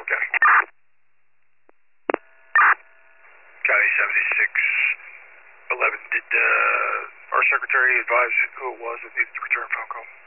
County. County 7611. Did our secretary advise who it was that needed to return phone call?